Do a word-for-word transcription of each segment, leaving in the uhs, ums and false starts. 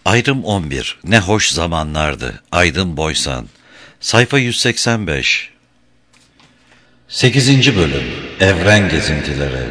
Ayrım on bir. Ne hoş zamanlardı. Aydın Boysan. Sayfa yüz seksen beş. sekizinci Bölüm. Evren Gezintileri.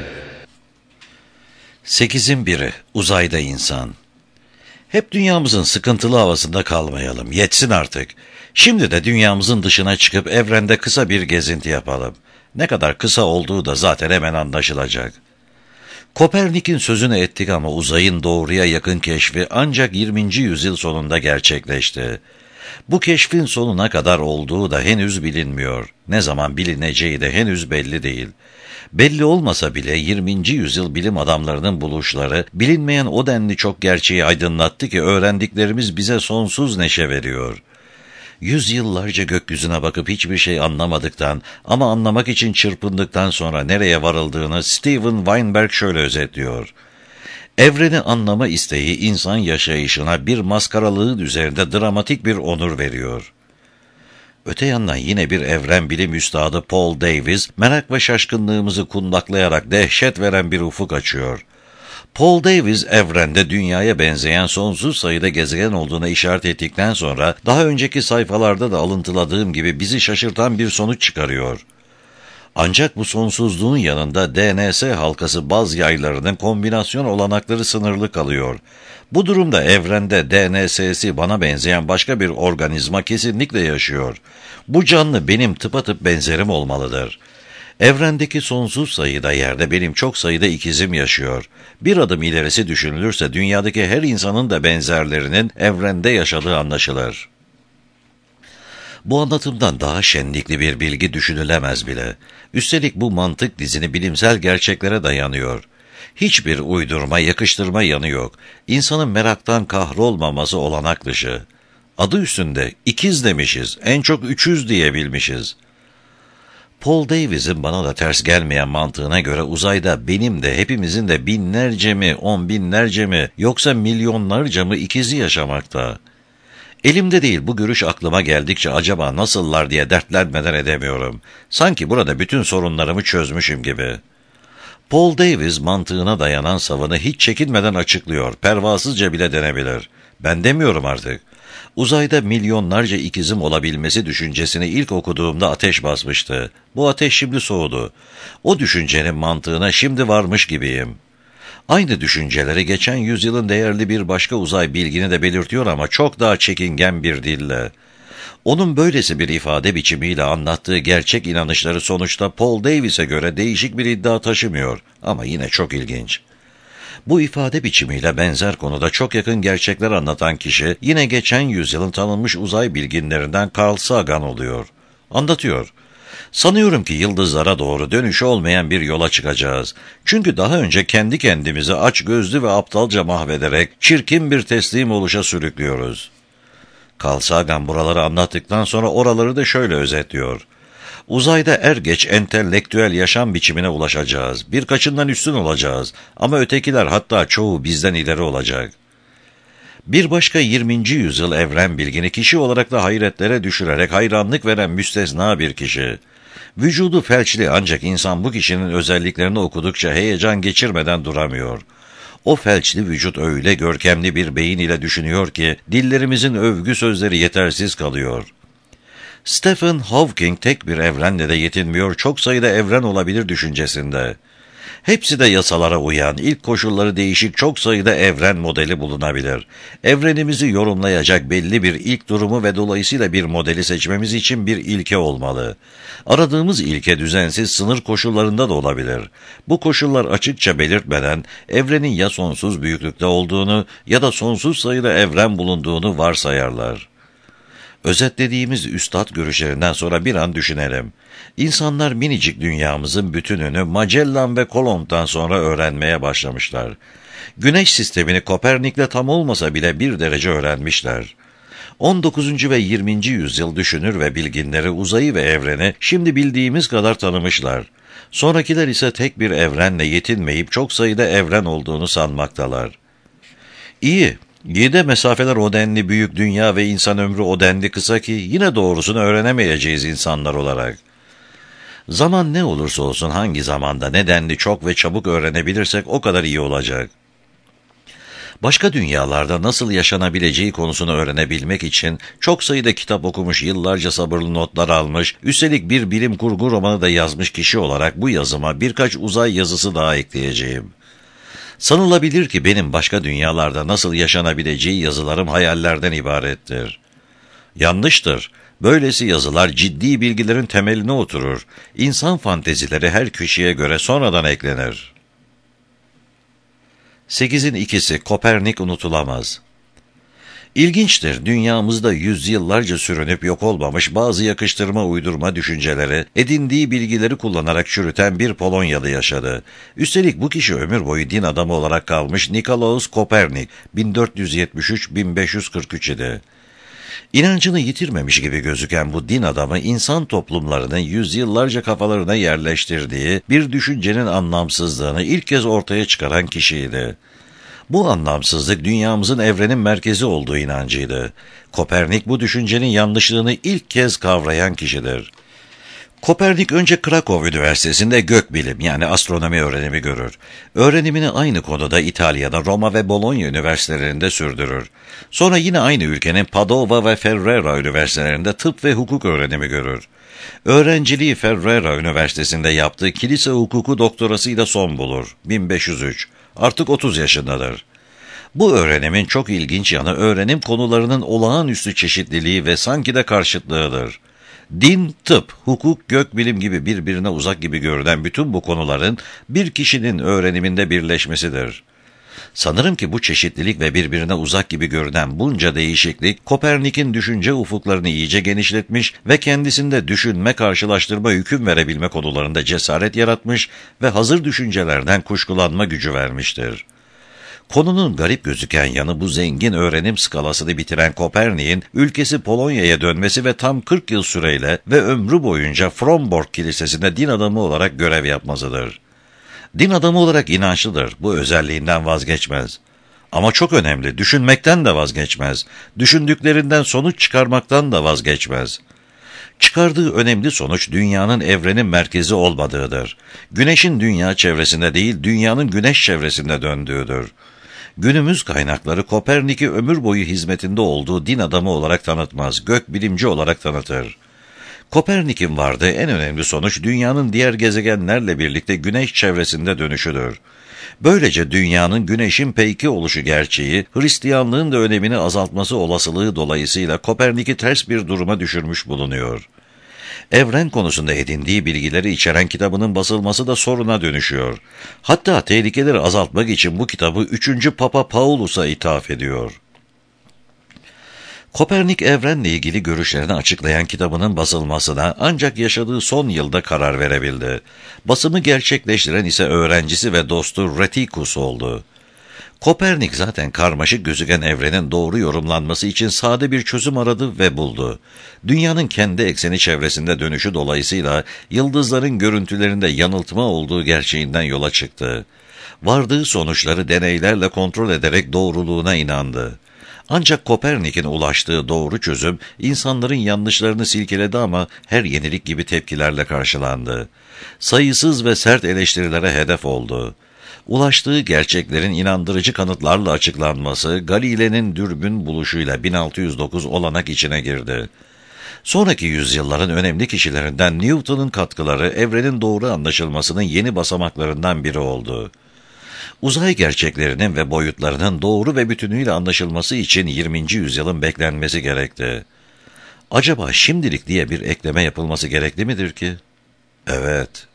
sekizin biri. Uzayda insan. Hep dünyamızın sıkıntılı havasında kalmayalım. Yetsin artık. Şimdi de dünyamızın dışına çıkıp evrende kısa bir gezinti yapalım. Ne kadar kısa olduğu da zaten hemen anlaşılacak. Kopernik'in sözünü ettik ama uzayın doğruya yakın keşfi ancak yirminci yüzyıl sonunda gerçekleşti. Bu keşfin sonuna kadar olduğu da henüz bilinmiyor. Ne zaman bilineceği de henüz belli değil. Belli olmasa bile yirminci yüzyıl bilim adamlarının buluşları bilinmeyen o denli çok gerçeği aydınlattı ki öğrendiklerimiz bize sonsuz neşe veriyor. Yüzyıllarca gökyüzüne bakıp hiçbir şey anlamadıktan ama anlamak için çırpındıktan sonra nereye varıldığını Steven Weinberg şöyle özetliyor. Evreni anlama isteği insan yaşayışına bir maskaralığın üzerinde dramatik bir onur veriyor. Öte yandan yine bir evren bilim üstadı Paul Davies, merak ve şaşkınlığımızı kundaklayarak dehşet veren bir ufuk açıyor. Paul Davies, evrende dünyaya benzeyen sonsuz sayıda gezegen olduğuna işaret ettikten sonra, daha önceki sayfalarda da alıntıladığım gibi bizi şaşırtan bir sonuç çıkarıyor. Ancak bu sonsuzluğun yanında D N S halkası baz yaylarının kombinasyon olanakları sınırlı kalıyor. Bu durumda evrende D N S'si bana benzeyen başka bir organizma kesinlikle yaşıyor. Bu canlı benim tıpatıp benzerim olmalıdır. Evrendeki sonsuz sayıda yerde benim çok sayıda ikizim yaşıyor. Bir adım ilerisi düşünülürse dünyadaki her insanın da benzerlerinin evrende yaşadığı anlaşılır. Bu anlatımdan daha şenlikli bir bilgi düşünülemez bile. Üstelik bu mantık dizini bilimsel gerçeklere dayanıyor. Hiçbir uydurma, yakıştırma yanı yok. İnsanın meraktan kahrolmaması olanak dışı. Adı üstünde ikiz demişiz, en çok üçüz diyebilmişiz. Paul Davies'in bana da ters gelmeyen mantığına göre uzayda benim de hepimizin de binlerce mi, on binlerce mi, yoksa milyonlarca mı ikizi yaşamakta. Elimde değil, bu görüş aklıma geldikçe acaba nasıllar diye dertlenmeden edemiyorum. Sanki burada bütün sorunlarımı çözmüşüm gibi. Paul Davies mantığına dayanan savını hiç çekinmeden açıklıyor, pervasızca bile denebilir. Ben demiyorum artık. Uzayda milyonlarca ikizim olabilmesi düşüncesini ilk okuduğumda ateş basmıştı. Bu ateş şimdi soğudu. O düşüncenin mantığına şimdi varmış gibiyim. Aynı düşünceleri geçen yüzyılın değerli bir başka uzay bilgini de belirtiyor ama çok daha çekingen bir dille. Onun böylesi bir ifade biçimiyle anlattığı gerçek inanışları sonuçta Paul Davies'e göre değişik bir iddia taşımıyor ama yine çok ilginç. Bu ifade biçimiyle benzer konuda çok yakın gerçekler anlatan kişi yine geçen yüzyılın tanınmış uzay bilginlerinden Carl Sagan oluyor. Anlatıyor. Sanıyorum ki yıldızlara doğru dönüşü olmayan bir yola çıkacağız. Çünkü daha önce kendi kendimizi açgözlü ve aptalca mahvederek çirkin bir teslim oluşa sürüklüyoruz. Carl Sagan buraları anlattıktan sonra oraları da şöyle özetliyor. Uzayda er geç entelektüel yaşam biçimine ulaşacağız. Birkaçından üstün olacağız. Ama ötekiler hatta çoğu bizden ileri olacak. Bir başka yirminci yüzyıl evren bilgini kişi olarak da hayretlere düşürerek hayranlık veren müstesna bir kişi. Vücudu felçli ancak insan bu kişinin özelliklerini okudukça heyecan geçirmeden duramıyor. O felçli vücut öyle görkemli bir beyin ile düşünüyor ki dillerimizin övgü sözleri yetersiz kalıyor. Stephen Hawking tek bir evrenle de yetinmiyor, çok sayıda evren olabilir düşüncesinde. Hepsi de yasalara uyan, ilk koşulları değişik çok sayıda evren modeli bulunabilir. Evrenimizi yorumlayacak belli bir ilk durumu ve dolayısıyla bir modeli seçmemiz için bir ilke olmalı. Aradığımız ilke düzensiz sınır koşullarında da olabilir. Bu koşullar açıkça belirtmeden evrenin ya sonsuz büyüklükte olduğunu ya da sonsuz sayıda evren bulunduğunu varsayarlar. Özetlediğimiz üstad görüşlerinden sonra bir an düşünelim. İnsanlar minicik dünyamızın bütününü Magellan ve Kolomb'dan sonra öğrenmeye başlamışlar. Güneş sistemini Kopernik'le tam olmasa bile bir derece öğrenmişler. on dokuzuncu ve yirminci yüzyıl düşünür ve bilginleri uzayı ve evreni şimdi bildiğimiz kadar tanımışlar. Sonrakiler ise tek bir evrenle yetinmeyip çok sayıda evren olduğunu sanmaktalar. İyi. İyi de mesafeler o denli büyük, dünya ve insan ömrü o denli kısa ki yine doğrusunu öğrenemeyeceğiz insanlar olarak. Zaman ne olursa olsun hangi zamanda ne denli çok ve çabuk öğrenebilirsek o kadar iyi olacak. Başka dünyalarda nasıl yaşanabileceği konusunu öğrenebilmek için çok sayıda kitap okumuş, yıllarca sabırlı notlar almış, üstelik bir bilim kurgu romanı da yazmış kişi olarak bu yazıma birkaç uzay yazısı daha ekleyeceğim. Sanılabilir ki benim başka dünyalarda nasıl yaşanabileceği yazılarım hayallerden ibarettir. Yanlıştır. Böylesi yazılar ciddi bilgilerin temeline oturur. İnsan fantezileri her kişiye göre sonradan eklenir. Sekizin ikisi Kopernik unutulamaz. İlginçtir, dünyamızda yüzyıllarca sürünüp yok olmamış bazı yakıştırma uydurma düşünceleri, edindiği bilgileri kullanarak çürüten bir Polonyalı yaşadı. Üstelik bu kişi ömür boyu din adamı olarak kalmış Nikolaus Kopernik, bin dört yüz yetmiş üç - bin beş yüz kırk üç idi. İnancını yitirmemiş gibi gözüken bu din adamı, insan toplumlarının yüzyıllarca kafalarına yerleştirdiği bir düşüncenin anlamsızlığını ilk kez ortaya çıkaran kişiydi. Bu anlamsızlık dünyamızın evrenin merkezi olduğu inancıydı. Kopernik bu düşüncenin yanlışlığını ilk kez kavrayan kişidir. Kopernik önce Krakow Üniversitesi'nde gökbilim yani astronomi öğrenimi görür. Öğrenimini aynı konuda İtalya'da Roma ve Bologna üniversitelerinde sürdürür. Sonra yine aynı ülkenin Padova ve Ferrara üniversitelerinde tıp ve hukuk öğrenimi görür. Öğrenciliği Ferrara Üniversitesi'nde yaptığı kilise hukuku doktorasıyla son bulur. bin beş yüz üç. Artık otuz yaşındadır. Bu öğrenimin çok ilginç yanı öğrenim konularının olağanüstü çeşitliliği ve sanki de karşıtlığıdır. Din, tıp, hukuk, gökbilim gibi birbirine uzak gibi görünen bütün bu konuların bir kişinin öğreniminde birleşmesidir. Sanırım ki bu çeşitlilik ve birbirine uzak gibi görünen bunca değişiklik, Kopernik'in düşünce ufuklarını iyice genişletmiş ve kendisinde düşünme, karşılaştırma, hüküm verebilme konularında cesaret yaratmış ve hazır düşüncelerden kuşkulanma gücü vermiştir. Konunun garip gözüken yanı bu zengin öğrenim skalasını bitiren Kopernik'in ülkesi Polonya'ya dönmesi ve tam kırk yıl süreyle ve ömrü boyunca Fromborg Kilisesi'nde din adamı olarak görev yapmasıdır. Din adamı olarak inançlıdır, bu özelliğinden vazgeçmez. Ama çok önemli, düşünmekten de vazgeçmez, düşündüklerinden sonuç çıkarmaktan da vazgeçmez. Çıkardığı önemli sonuç dünyanın evrenin merkezi olmadığıdır. Güneşin dünya çevresinde değil, dünyanın güneş çevresinde döndüğüdür. Günümüz kaynakları Kopernik'i ömür boyu hizmetinde olduğu din adamı olarak tanıtmaz, gökbilimci olarak tanıtır. Kopernik'in vardığı en önemli sonuç dünyanın diğer gezegenlerle birlikte güneş çevresinde dönüşüdür. Böylece dünyanın güneşin peyki oluşu gerçeği, Hristiyanlığın da önemini azaltması olasılığı dolayısıyla Kopernik'i ters bir duruma düşürmüş bulunuyor. Evren konusunda edindiği bilgileri içeren kitabının basılması da soruna dönüşüyor. Hatta tehlikeleri azaltmak için bu kitabı üçüncü Papa Paulus'a ithaf ediyor. Kopernik evrenle ilgili görüşlerini açıklayan kitabının basılmasına ancak yaşadığı son yılda karar verebildi. Basımı gerçekleştiren ise öğrencisi ve dostu Rheticus oldu. Kopernik zaten karmaşık gözüken evrenin doğru yorumlanması için sade bir çözüm aradı ve buldu. Dünyanın kendi ekseni çevresinde dönüşü dolayısıyla yıldızların görüntülerinde yanıltma olduğu gerçeğinden yola çıktı. Vardığı sonuçları deneylerle kontrol ederek doğruluğuna inandı. Ancak Kopernik'in ulaştığı doğru çözüm insanların yanlışlarını silkeledi ama her yenilik gibi tepkilerle karşılandı. Sayısız ve sert eleştirilere hedef oldu. Ulaştığı gerçeklerin inandırıcı kanıtlarla açıklanması Galile'nin dürbün buluşuyla bin altı yüz dokuz olanak içine girdi. Sonraki yüzyılların önemli kişilerinden Newton'un katkıları evrenin doğru anlaşılmasının yeni basamaklarından biri oldu. Uzay gerçeklerinin ve boyutlarının doğru ve bütünüyle anlaşılması için yirminci yüzyılın beklenmesi gerekti. Acaba şimdilik diye bir ekleme yapılması gerekli midir ki? Evet.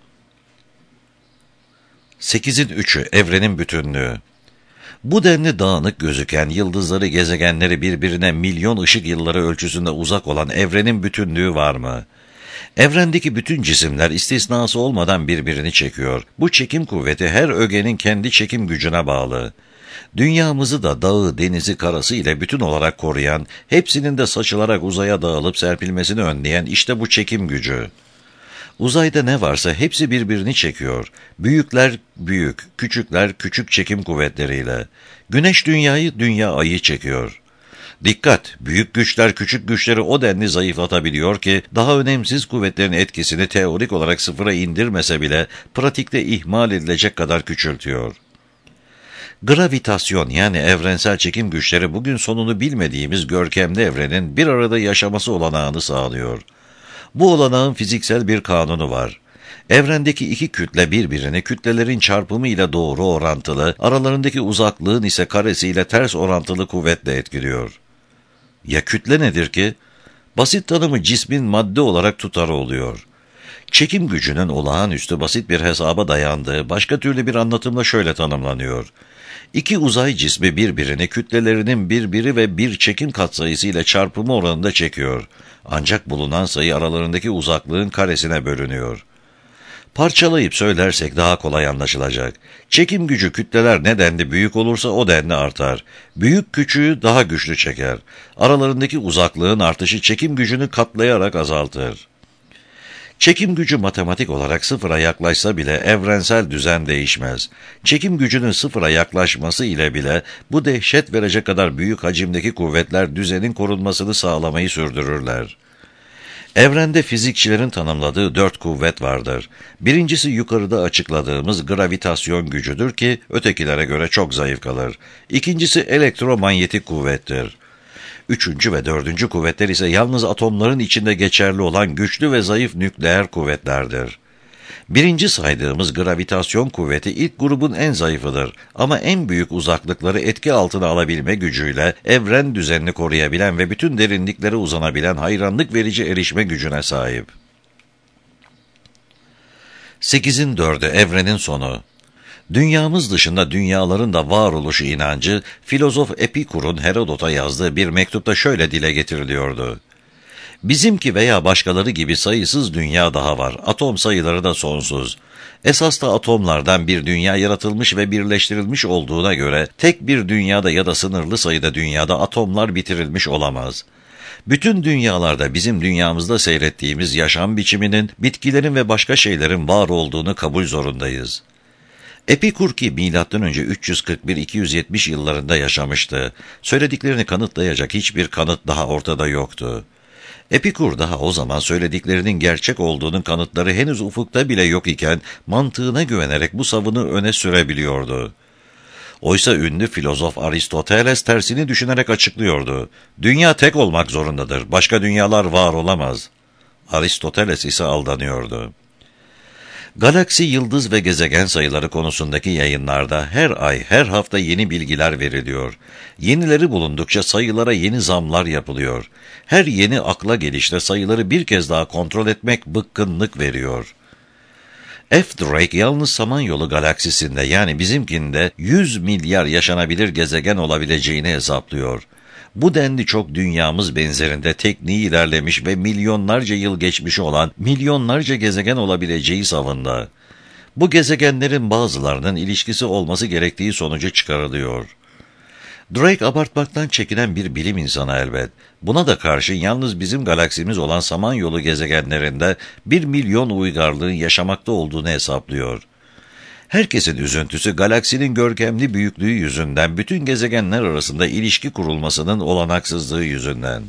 Sekizin üçü Evrenin bütünlüğü. Bu denli dağınık gözüken yıldızları, gezegenleri birbirine milyon ışık yılları ölçüsünde uzak olan evrenin bütünlüğü var mı? Evrendeki bütün cisimler istisnası olmadan birbirini çekiyor. Bu çekim kuvveti her ögenin kendi çekim gücüne bağlı. Dünyamızı da dağı, denizi, karası ile bütün olarak koruyan, hepsinin de saçılarak uzaya dağılıp serpilmesini önleyen işte bu çekim gücü. Uzayda ne varsa hepsi birbirini çekiyor. Büyükler büyük, küçükler küçük çekim kuvvetleriyle. Güneş dünyayı, dünya ayı çekiyor. Dikkat! Büyük güçler küçük güçleri o denli zayıflatabiliyor ki daha önemsiz kuvvetlerin etkisini teorik olarak sıfıra indirmese bile pratikte ihmal edilecek kadar küçültüyor. Gravitasyon yani evrensel çekim güçleri bugün sonunu bilmediğimiz görkemli evrenin bir arada yaşaması olanağını sağlıyor. Bu olanağın fiziksel bir kanunu var. Evrendeki iki kütle birbirini kütlelerin çarpımı ile doğru orantılı, aralarındaki uzaklığın ise karesiyle ters orantılı kuvvetle etkiliyor. Ya kütle nedir ki? Basit tanımı cismin madde olarak tutarı oluyor. Çekim gücünün olağanüstü basit bir hesaba dayandığı başka türlü bir anlatımla şöyle tanımlanıyor. İki uzay cismi birbirini kütlelerinin birbiri ve bir çekim katsayısı ile çarpımı oranında çekiyor. Ancak bulunan sayı aralarındaki uzaklığın karesine bölünüyor. Parçalayıp söylersek daha kolay anlaşılacak. Çekim gücü kütleler ne denli büyük olursa o denli artar. Büyük küçüğü daha güçlü çeker. Aralarındaki uzaklığın artışı çekim gücünü katlayarak azaltır. Çekim gücü matematik olarak sıfıra yaklaşsa bile evrensel düzen değişmez. Çekim gücünün sıfıra yaklaşması ile bile bu dehşet verecek kadar büyük hacimdeki kuvvetler düzenin korunmasını sağlamayı sürdürürler. Evrende fizikçilerin tanımladığı dört kuvvet vardır. Birincisi yukarıda açıkladığımız gravitasyon gücüdür ki ötekilere göre çok zayıf kalır. İkincisi elektromanyetik kuvvettir. Üçüncü ve dördüncü kuvvetler ise yalnız atomların içinde geçerli olan güçlü ve zayıf nükleer kuvvetlerdir. Birinci saydığımız gravitasyon kuvveti ilk grubun en zayıfıdır ama en büyük uzaklıkları etki altına alabilme gücüyle evren düzenini koruyabilen ve bütün derinliklere uzanabilen hayranlık verici erişme gücüne sahip. sekizin dördü evrenin sonu. Dünyamız dışında dünyaların da varoluşu inancı, filozof Epikur'un Herodot'a yazdığı bir mektupta şöyle dile getiriliyordu. Bizimki veya başkaları gibi sayısız dünya daha var, atom sayıları da sonsuz. Esas da atomlardan bir dünya yaratılmış ve birleştirilmiş olduğuna göre, tek bir dünyada ya da sınırlı sayıda dünyada atomlar bitirilmiş olamaz. Bütün dünyalarda bizim dünyamızda seyrettiğimiz yaşam biçiminin, bitkilerin ve başka şeylerin var olduğunu kabul zorundayız. Epikur ki milattan önce üç yüz kırk bir iki yüz yetmiş yıllarında yaşamıştı. Söylediklerini kanıtlayacak hiçbir kanıt daha ortada yoktu. Epikur daha o zaman söylediklerinin gerçek olduğunun kanıtları henüz ufukta bile yok iken mantığına güvenerek bu savını öne sürebiliyordu. Oysa ünlü filozof Aristoteles tersini düşünerek açıklıyordu. Dünya tek olmak zorundadır, başka dünyalar var olamaz. Aristoteles ise aldanıyordu. Galaksi, yıldız ve gezegen sayıları konusundaki yayınlarda her ay, her hafta yeni bilgiler veriliyor. Yenileri bulundukça sayılara yeni zamlar yapılıyor. Her yeni akla gelişte sayıları bir kez daha kontrol etmek bıkkınlık veriyor. F. Drake yalnız Samanyolu galaksisinde yani bizimkinde yüz milyar yaşanabilir gezegen olabileceğini hesaplıyor. Bu denli çok dünyamız benzerinde tekniği ilerlemiş ve milyonlarca yıl geçmiş olan milyonlarca gezegen olabileceği savundu. Bu gezegenlerin bazılarının ilişkisi olması gerektiği sonucu çıkarılıyor. Drake abartmaktan çekinen bir bilim insanı elbet. Buna da karşın yalnız bizim galaksimiz olan Samanyolu gezegenlerinde bir milyon uygarlığın yaşamakta olduğunu hesaplıyor. Herkesin üzüntüsü galaksinin görkemli büyüklüğü yüzünden bütün gezegenler arasında ilişki kurulmasının olanaksızlığı yüzünden.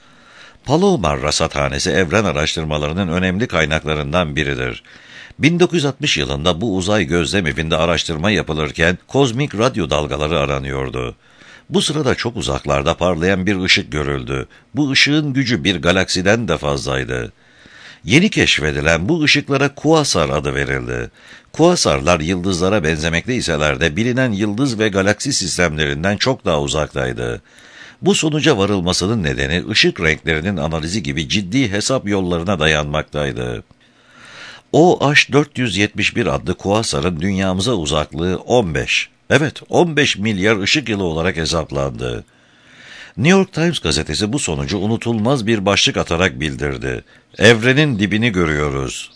Palomar Rasathanesi evren araştırmalarının önemli kaynaklarından biridir. bin dokuz yüz altmış yılında bu uzay gözlem evinde araştırma yapılırken kozmik radyo dalgaları aranıyordu. Bu sırada çok uzaklarda parlayan bir ışık görüldü. Bu ışığın gücü bir galaksiden de fazlaydı. Yeni keşfedilen bu ışıklara kuasar adı verildi. Kuasarlar yıldızlara benzemekte iseler de bilinen yıldız ve galaksi sistemlerinden çok daha uzaktaydı. Bu sonuca varılmasının nedeni ışık renklerinin analizi gibi ciddi hesap yollarına dayanmaktaydı. O H dört yüz yetmiş bir adlı kuasarın dünyamıza uzaklığı on beş, evet on beş milyar ışık yılı olarak hesaplandı. New York Times gazetesi bu sonucu unutulmaz bir başlık atarak bildirdi. Evrenin dibini görüyoruz.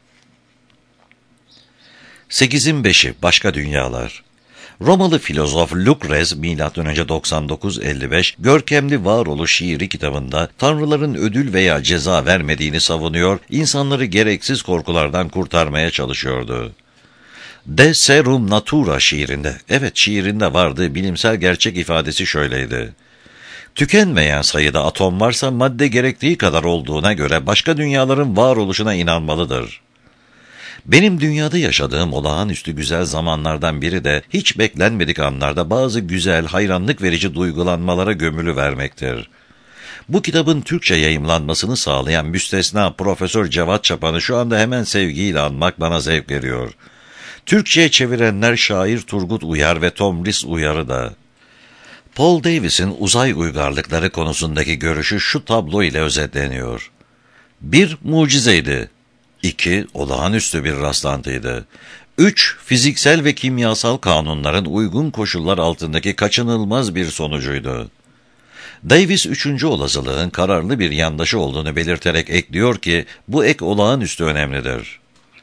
sekizin beşi Başka Dünyalar. Romalı filozof Lucrez milattan önce doksan dokuz elli beş görkemli Varoluş şiiri kitabında tanrıların ödül veya ceza vermediğini savunuyor, insanları gereksiz korkulardan kurtarmaya çalışıyordu. De Serum Natura şiirinde, evet şiirinde vardığı bilimsel gerçek ifadesi şöyleydi. Tükenmeyen sayıda atom varsa madde gerektiği kadar olduğuna göre başka dünyaların varoluşuna inanmalıdır. Benim dünyada yaşadığım olağanüstü güzel zamanlardan biri de hiç beklenmedik anlarda bazı güzel, hayranlık verici duygulanmalara gömülü vermektir. Bu kitabın Türkçe yayımlanmasını sağlayan müstesna Profesör Cevat Çapan'ı şu anda hemen sevgiyle anmak bana zevk veriyor. Türkçe'ye çevirenler şair Turgut Uyar ve Tomris Uyar'ı da. Paul Davies'in uzay uygarlıkları konusundaki görüşü şu tablo ile özetleniyor. Bir, mucizeydi. İki, olağanüstü bir rastlantıydı. Üç, fiziksel ve kimyasal kanunların uygun koşullar altındaki kaçınılmaz bir sonucuydu. Davies, üçüncü olasılığın kararlı bir yandaşı olduğunu belirterek ekliyor ki, bu ek olağanüstü önemlidir.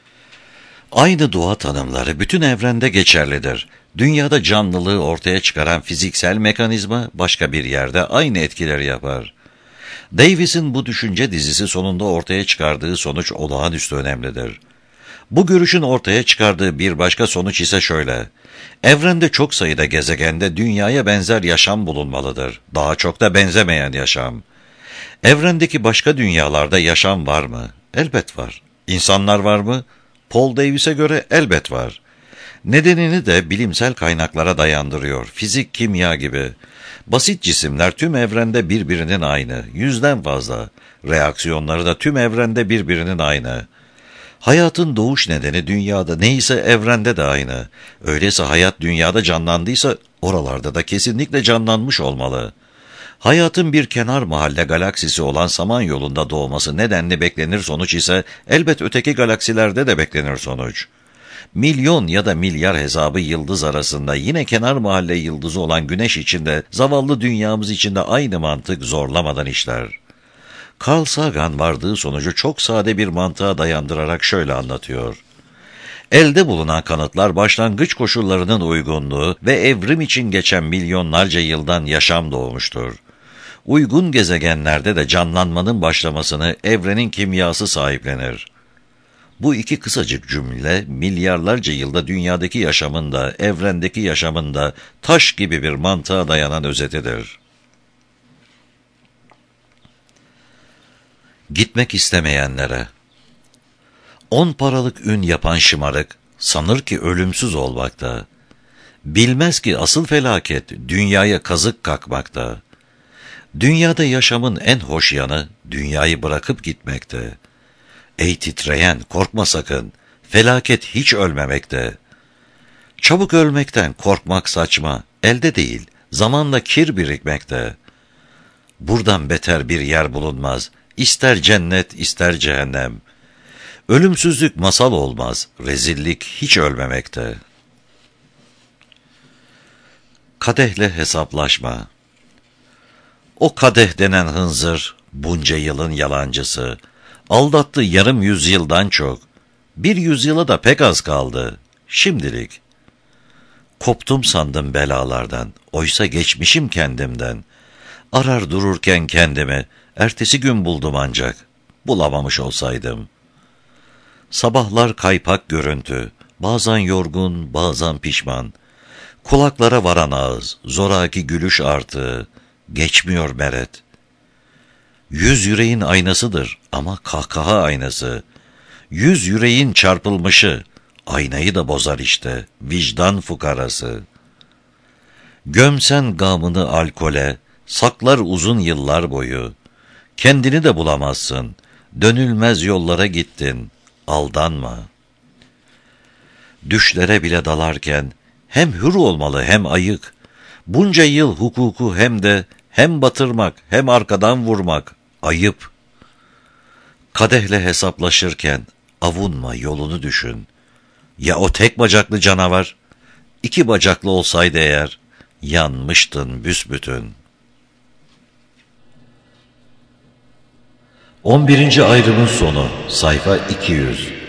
Aynı doğa tanımları bütün evrende geçerlidir. Dünyada canlılığı ortaya çıkaran fiziksel mekanizma başka bir yerde aynı etkileri yapar. Davies'in bu düşünce dizisi sonunda ortaya çıkardığı sonuç olağanüstü önemlidir. Bu görüşün ortaya çıkardığı bir başka sonuç ise şöyle: evrende çok sayıda gezegende dünyaya benzer yaşam bulunmalıdır. Daha çok da benzemeyen yaşam. Evrendeki başka dünyalarda yaşam var mı? Elbet var. İnsanlar var mı? Paul Davies'e göre elbet var. Nedenini de bilimsel kaynaklara dayandırıyor. Fizik, kimya gibi. Basit cisimler tüm evrende birbirinin aynı, yüzden fazla. Reaksiyonları da tüm evrende birbirinin aynı. Hayatın doğuş nedeni dünyada neyse evrende de aynı. Öyleyse hayat dünyada canlandıysa oralarda da kesinlikle canlanmış olmalı. Hayatın bir kenar mahalle galaksisi olan Samanyolu'nda doğması nedenli beklenir sonuç ise elbet öteki galaksilerde de beklenir sonuç. Milyon ya da milyar hesabı yıldız arasında yine kenar mahalle yıldızı olan Güneş içinde, zavallı dünyamız içinde aynı mantık zorlamadan işler. Carl Sagan vardığı sonucu çok sade bir mantığa dayandırarak şöyle anlatıyor. Elde bulunan kanıtlar başlangıç koşullarının uygunluğu ve evrim için geçen milyonlarca yıldan yaşam doğmuştur. Uygun gezegenlerde de canlanmanın başlamasını evrenin kimyası sahiplenir. Bu iki kısacık cümle milyarlarca yılda dünyadaki yaşamın da evrendeki yaşamın da taş gibi bir mantığa dayanan özetidir. Gitmek istemeyenlere. On paralık ün yapan şımarık sanır ki ölümsüz olmakta. Bilmez ki asıl felaket dünyaya kazık kakmakta. Dünyada yaşamın en hoş yanı dünyayı bırakıp gitmekte. Ey titreyen, korkma sakın, felaket hiç ölmemekte. Çabuk ölmekten korkmak saçma, elde değil, zamanla kir birikmekte. Buradan beter bir yer bulunmaz, ister cennet, ister cehennem. Ölümsüzlük masal olmaz, rezillik hiç ölmemekte. Kadehle hesaplaşma. O kadeh denen hınzır, bunca yılın yalancısı, aldattı yarım yüzyıldan çok, bir yüzyıla da pek az kaldı, şimdilik. Koptum sandım belalardan, oysa geçmişim kendimden. Arar dururken kendimi, ertesi gün buldum ancak, bulamamış olsaydım. Sabahlar kaypak görüntü, bazen yorgun, bazen pişman. Kulaklara varan ağız, zoraki gülüş artığı, geçmiyor meret. Yüz yüreğin aynasıdır ama kahkaha aynası. Yüz yüreğin çarpılmışı, aynayı da bozar işte, vicdan fukarası. Gömsen gamını alkole, saklar uzun yıllar boyu. Kendini de bulamazsın, dönülmez yollara gittin, aldanma. Düşlere bile dalarken, hem hür olmalı hem ayık. Bunca yıl hukuku hem de, hem batırmak hem arkadan vurmak, ayıp. Kadehle hesaplaşırken, avunma yolunu düşün. Ya o tek bacaklı canavar, iki bacaklı olsaydı eğer, yanmıştın büsbütün. on birinci ayrımın sonu, sayfa iki yüz.